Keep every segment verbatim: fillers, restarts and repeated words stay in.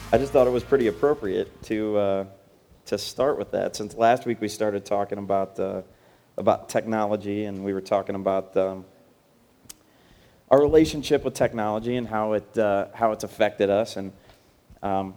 I just thought it was pretty appropriate to uh, to start with that, since last week we started talking about uh, about technology, and we were talking about um, our relationship with technology and how it uh, how it's affected us, and um,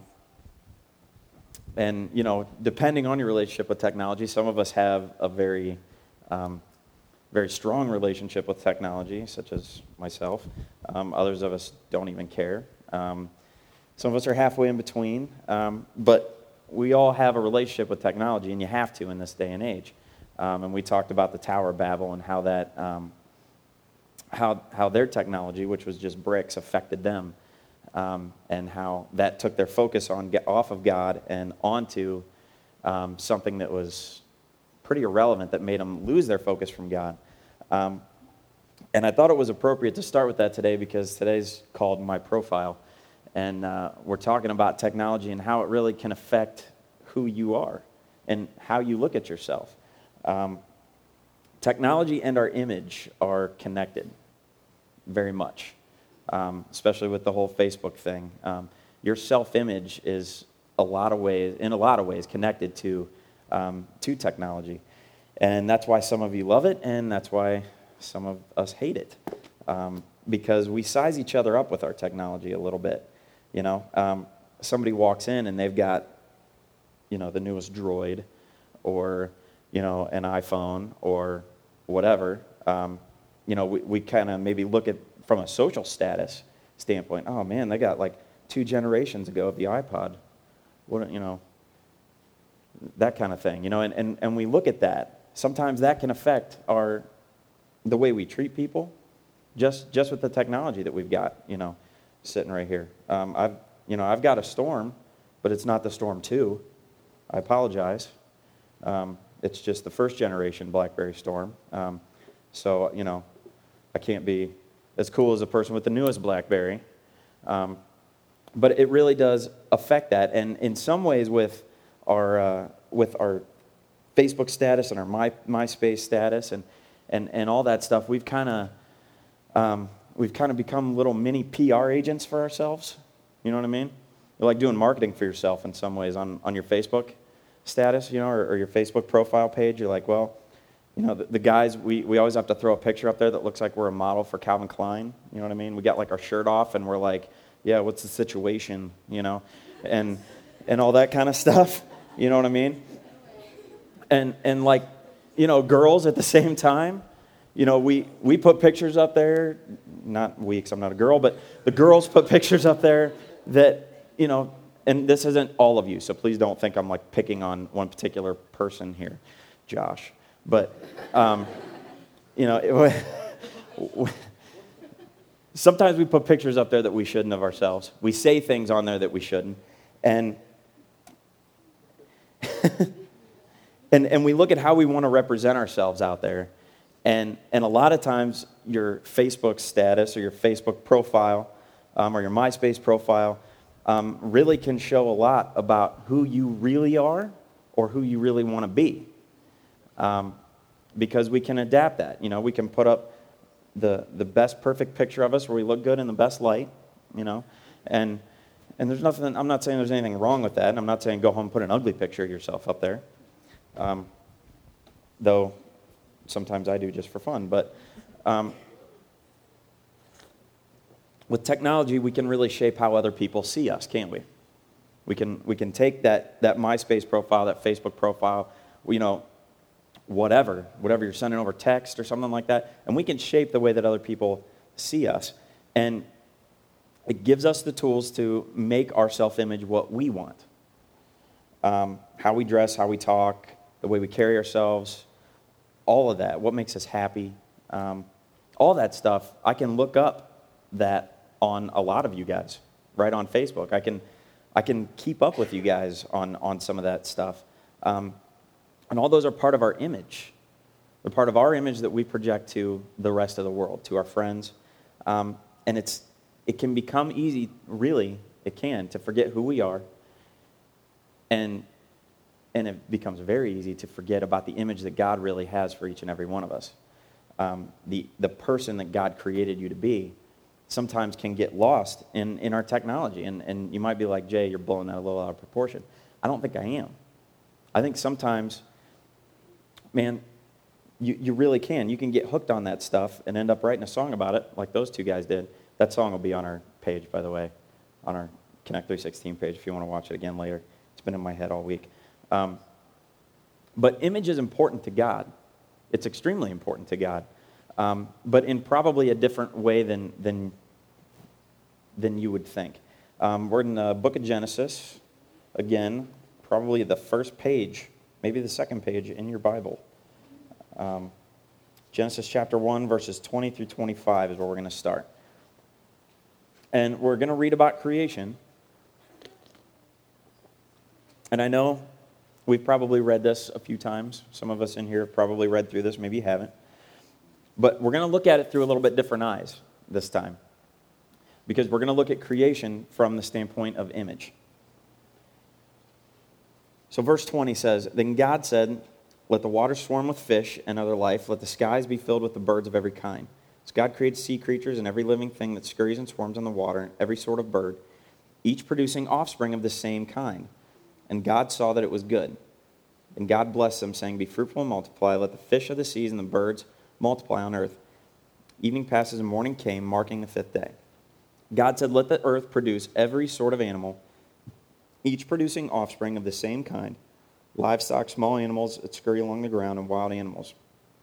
and you know, depending on your relationship with technology, some of us have a very um, very strong relationship with technology, such as myself. Um, others of us don't even care. Um, Some of us are halfway in between, um, but we all have a relationship with technology, and you have to in this day and age. Um, and we talked about the Tower of Babel and how that, um, how how their technology, which was just bricks, affected them, um, and how that took their focus on get off of God and onto um, something that was pretty irrelevant, that made them lose their focus from God. Um, and I thought it was appropriate to start with that today, because today's called My Profile. And uh, we're talking about technology and how it really can affect who you are and how you look at yourself. Um, technology and our image are connected very much, um, especially with the whole Facebook thing. Um, your self-image is a lot of ways, in a lot of ways, connected to um, to technology, and that's why some of you love it, and that's why some of us hate it, um, because we size each other up with our technology a little bit. You know, um, somebody walks in and they've got, you know, the newest Droid, or, you know, an iPhone or whatever. Um, you know, we, we kind of maybe look at from a social status standpoint. Oh man, they got like two generations ago of the iPod. What, you know, that kind of thing. You know, and, and, and we look at that. Sometimes that can affect our the way we treat people, just just with the technology that we've got. You know. Sitting right here. Um, I've, you know, I've got a Storm, but it's not the Storm two. I apologize. Um, it's just the first generation BlackBerry Storm. Um, so, you know, I can't be as cool as a person with the newest BlackBerry. Um, but it really does affect that, and in some ways, with our uh, with our Facebook status and our My MySpace status and and and all that stuff, we've kind of um, We've kind of become little mini P R agents for ourselves. You know what I mean? You're like doing marketing for yourself in some ways on, on your Facebook status, you know, or, or your Facebook profile page. You're like, well, you know, the, the guys, we, we always have to throw a picture up there that looks like we're a model for Calvin Klein. You know what I mean? We got like our shirt off and we're like, yeah, what's the situation, you know, and and all that kind of stuff. You know what I mean? And and like, you know, girls at the same time. You know, we, we put pictures up there, not we, because I'm not a girl, but the girls put pictures up there that, you know, and this isn't all of you, so please don't think I'm like picking on one particular person here, Josh. But, um, you know, it, sometimes we put pictures up there that we shouldn't of ourselves. We say things on there that we shouldn't. And, and, and we look at how we want to represent ourselves out there. And and a lot of times your Facebook status or your Facebook profile um, or your MySpace profile um, really can show a lot about who you really are or who you really want to be. Um, because we can adapt that. You know, we can put up the the best perfect picture of us where we look good in the best light, you know. And and there's nothing, I'm not saying there's anything wrong with that. And I'm not saying go home and put an ugly picture of yourself up there. Um, though... Sometimes I do just for fun, but um, with technology, we can really shape how other people see us, can't we? We can we can take that that MySpace profile, that Facebook profile, you know, whatever, whatever you're sending over text or something like that, and we can shape the way that other people see us, and it gives us the tools to make our self-image what we want. Um, how we dress, how we talk, the way we carry ourselves. All of that, what makes us happy, um, all that stuff, I can look up that on a lot of you guys, right on Facebook. I can I can keep up with you guys on, on some of that stuff. Um, and all those are part of our image. They're part of our image that we project to the rest of the world, to our friends. Um, and it's it can become easy, really, it can, to forget who we are. And And it becomes very easy to forget about the image that God really has for each and every one of us. Um, the, the person that God created you to be. sometimes can get lost in, in our technology. And, and you might be like, Jay, you're blowing that a little out of proportion. I don't think I am. I think sometimes, man, you, you really can. You can get hooked on that stuff and end up writing a song about it like those two guys did. That song will be on our page, by the way, on our Connect three sixteen page if you want to watch it again later. It's been in my head all week. Um, but image is important to God. It's extremely important to God. Um, but in probably a different way than than, than you would think. Um, we're in the book of Genesis, again, probably the first page, maybe the second page in your Bible. Um, Genesis chapter one, verses twenty through twenty-five is where we're going to start. And we're going to read about creation. And I know we've probably read this a few times. Some of us in here have probably read through this. Maybe you haven't. But we're going to look at it through a little bit different eyes this time. Because we're going to look at creation from the standpoint of image. So verse twenty says, "Then God said, let the waters swarm with fish and other life. Let the skies be filled with the birds of every kind. So God created sea creatures and every living thing that scurries and swarms on the water, every sort of bird, each producing offspring of the same kind. And God saw that it was good. And God blessed them, saying, be fruitful and multiply. Let the fish of the seas and the birds multiply on earth. Evening passes and morning came, marking the fifth day. God said, let the earth produce every sort of animal, each producing offspring of the same kind, livestock, small animals that scurry along the ground, and wild animals.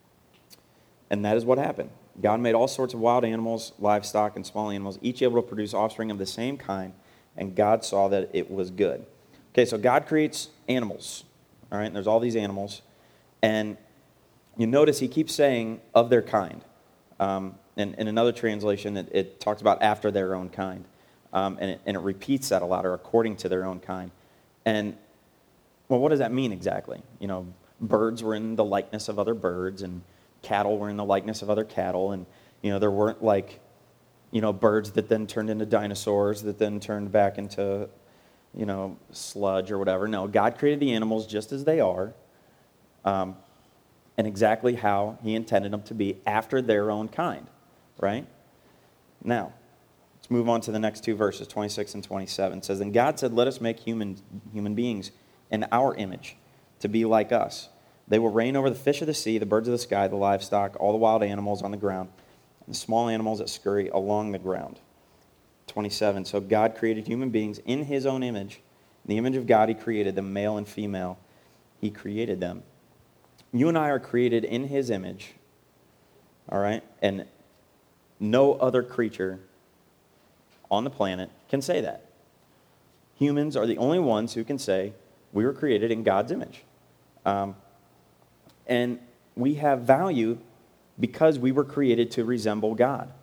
And that is what happened. God made all sorts of wild animals, livestock, and small animals, each able to produce offspring of the same kind, and God saw that it was good." Okay, so God creates animals, all right, and there's all these animals, and you notice he keeps saying of their kind. Um, and in another translation, it, it talks about after their own kind, um, and, it, and it repeats that a lot, or according to their own kind. And, well, what does that mean exactly? You know, birds were in the likeness of other birds, and cattle were in the likeness of other cattle, and, you know, there weren't like, you know, birds that then turned into dinosaurs that then turned back into, you know, sludge or whatever. No, God created the animals just as they are, um, and exactly how he intended them to be after their own kind, right? Now, let's move on to the next two verses, twenty-six and twenty-seven. It says, "Then God said, let us make human, human beings in our image, to be like us. They will reign over the fish of the sea, the birds of the sky, the livestock, all the wild animals on the ground, and the small animals that scurry along the ground." twenty-seven, "So God created human beings in his own image. In the image of God he created them, male and female. He created them." You and I are created in his image, all right? And no other creature on the planet can say that. Humans are the only ones who can say we were created in God's image. Um, and we have value because we were created to resemble God.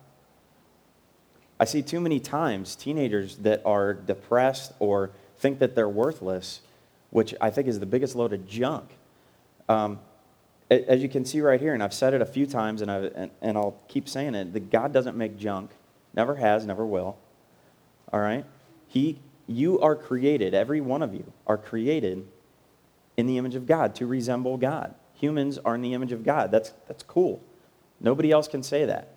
I see too many times teenagers that are depressed or think that they're worthless, which I think is the biggest load of junk. Um, as you can see right here, and I've said it a few times, and, I've, and, and I'll keep saying it, that God doesn't make junk. Never has, never will. All right? He, you are created, every one of you are created in the image of God to resemble God. Humans are in the image of God. That's, that's cool. Nobody else can say that.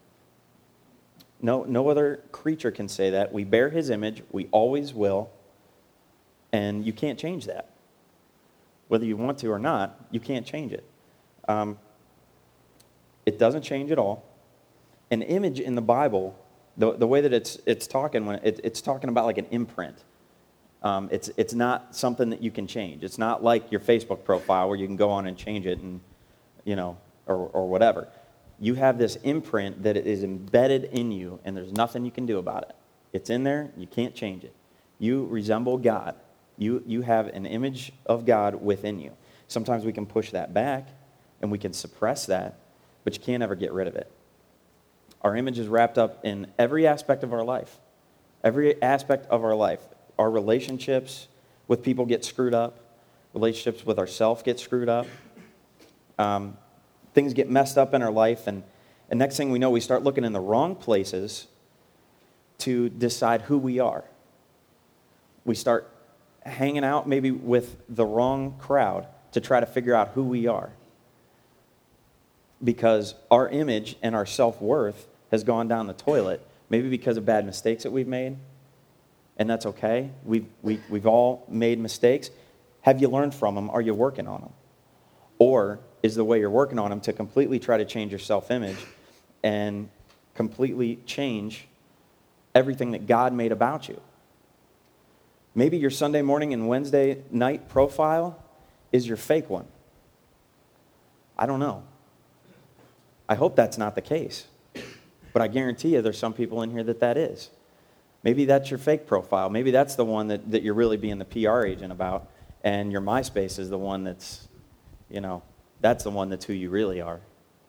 No, no other creature can say that. We bear his image. We always will. And you can't change that. Whether you want to or not, you can't change it. Um, it doesn't change at all. An image in the Bible, the, the way that it's it's talking, when it, it's talking about like an imprint. Um, it's it's not something that you can change. It's not like your Facebook profile where you can go on and change it and, you know, or or whatever. You have this imprint that is embedded in you, and there's nothing you can do about it. It's in there. You can't change it. You resemble God. You, you have an image of God within you. Sometimes we can push that back, and we can suppress that, but you can't ever get rid of it. Our image is wrapped up in every aspect of our life. Every aspect of our life. Our relationships with people get screwed up. Relationships with ourselves get screwed up. Um, Things get messed up in our life, and, and next thing we know, we start looking in the wrong places to decide who we are. We start hanging out maybe with the wrong crowd to try to figure out who we are. Because our image and our self-worth has gone down the toilet maybe because of bad mistakes that we've made, and that's okay. We've, we, we've all made mistakes. Have you learned from them? Are you working on them? Or is the way you're working on them to completely try to change your self-image and completely change everything that God made about you? Maybe your Sunday morning and Wednesday night profile is your fake one. I don't know. I hope that's not the case. But I guarantee you there's some people in here that that is. Maybe that's your fake profile. Maybe that's the one that, that you're really being the P R agent about, and your MySpace is the one that's, you know, that's the one that's who you really are.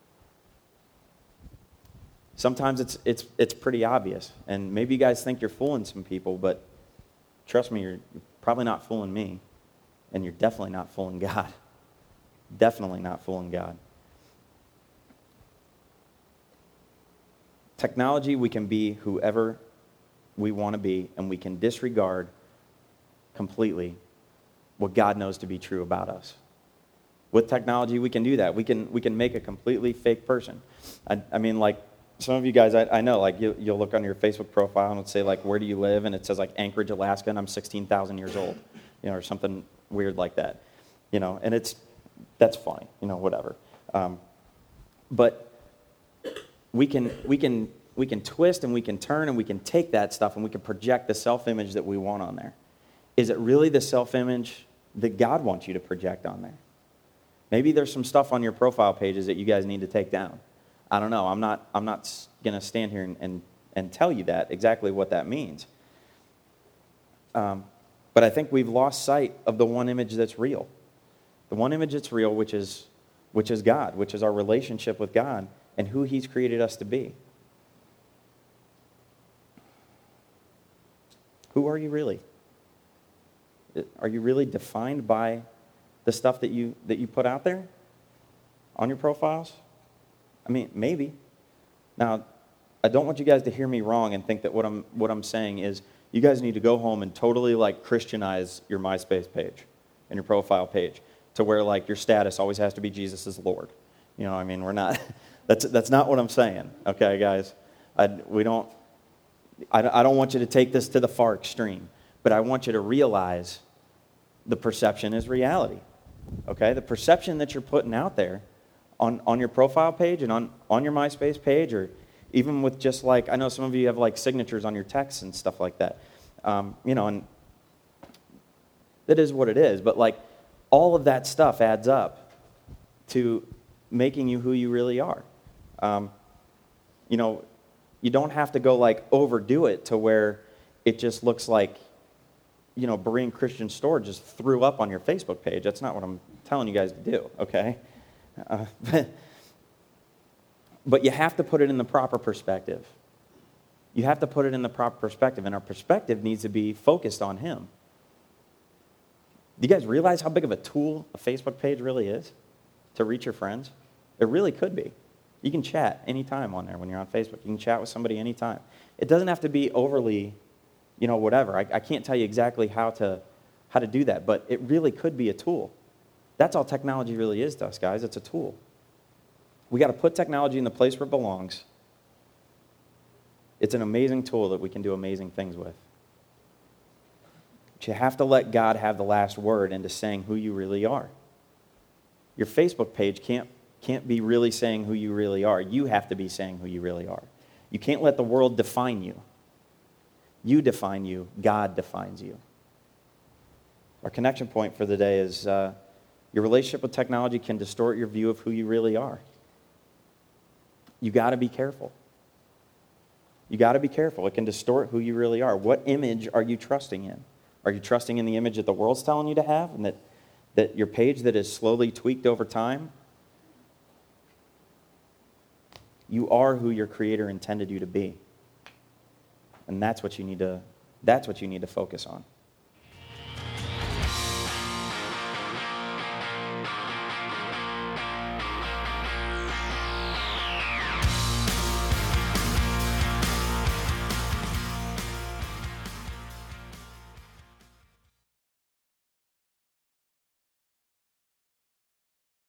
Sometimes it's it's it's pretty obvious, and maybe you guys think you're fooling some people, but trust me, you're probably not fooling me, and you're definitely not fooling God. Definitely not fooling God. Technology, we can be whoever we want to be, and we can disregard completely what God knows to be true about us. With technology, we can do that. We can we can make a completely fake person. I, I mean, like, some of you guys, I, I know, like, you, you'll look on your Facebook profile and it'll say, like, where do you live? And it says, like, Anchorage, Alaska, and I'm sixteen thousand years old, you know, or something weird like that, you know, and it's, that's funny, you know, whatever. Um, but we can, we can, we can twist and we can turn and we can take that stuff and we can project the self-image that we want on there. Is it really the self-image that God wants you to project on there? Maybe there's some stuff on your profile pages that you guys need to take down. I don't know. I'm not, I'm not going to stand here and, and, and tell you that, exactly what that means. Um, but I think we've lost sight of the one image that's real. The one image that's real, which is, which is God, which is our relationship with God and who He's created us to be. Who are you really? Are you really defined by the stuff that you that you put out there on your profiles? I mean, maybe. Now, I don't want you guys to hear me wrong and think that what I'm what I'm saying is you guys need to go home and totally like Christianize your MySpace page and your profile page to where like your status always has to be Jesus is Lord. You know, I mean, we're not. That's that's not what I'm saying. Okay, guys, I, we don't. I, I don't want you to take this to the far extreme, but I want you to realize the perception is reality. Okay, the perception that you're putting out there on, on your profile page and on, on your MySpace page, or even with just like, I know some of you have like signatures on your texts and stuff like that. Um, you know, and that is what it is. But like all of that stuff adds up to making you who you really are. Um, you know, you don't have to go like overdo it to where it just looks like, you know, Berean Christian Store just threw up on your Facebook page. That's not what I'm telling you guys to do, okay? Uh, but, but you have to put it in the proper perspective. You have to put it in the proper perspective, and our perspective needs to be focused on Him. Do you guys realize how big of a tool a Facebook page really is to reach your friends? It really could be. You can chat anytime on there when you're on Facebook. You can chat with somebody anytime. It doesn't have to be overly, you know, whatever. I, I can't tell you exactly how to how to do that, but it really could be a tool. That's all technology really is to us, guys. It's a tool. We got to put technology in the place where it belongs. It's an amazing tool that we can do amazing things with. But you have to let God have the last word into saying who you really are. Your Facebook page can't can't be really saying who you really are. You have to be saying who you really are. You can't let the world define you. You define you. God defines you. Our connection point for the day is uh, your relationship with technology can distort your view of who you really are. You got to be careful. You got to be careful. It can distort who you really are. What image are you trusting in? Are you trusting in the image that the world's telling you to have, and that, that your page that is slowly tweaked over time? You are who your Creator intended you to be. And that's what you need to, that's what you need to focus on.